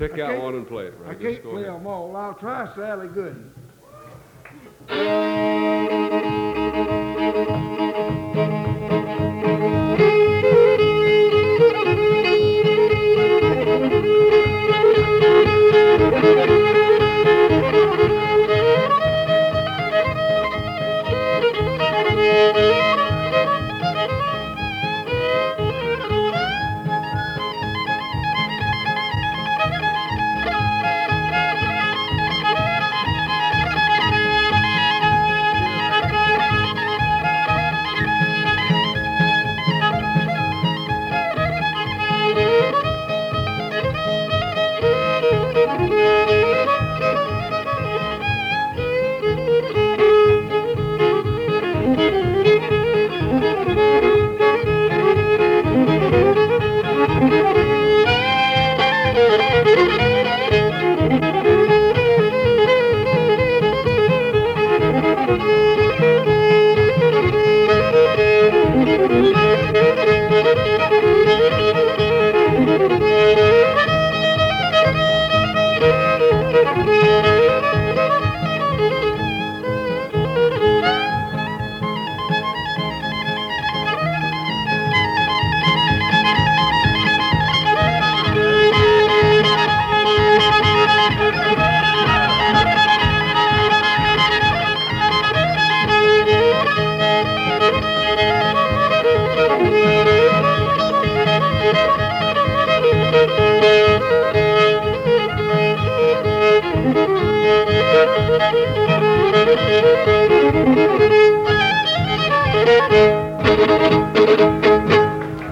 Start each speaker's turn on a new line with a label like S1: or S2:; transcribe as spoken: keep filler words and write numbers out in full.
S1: Pick
S2: I
S1: out
S2: can't-
S1: one and play it,
S2: I
S1: Ray. Just
S2: can't
S1: go
S2: play
S1: ahead.
S2: them all. I'll try Sally Gooden. Thank you.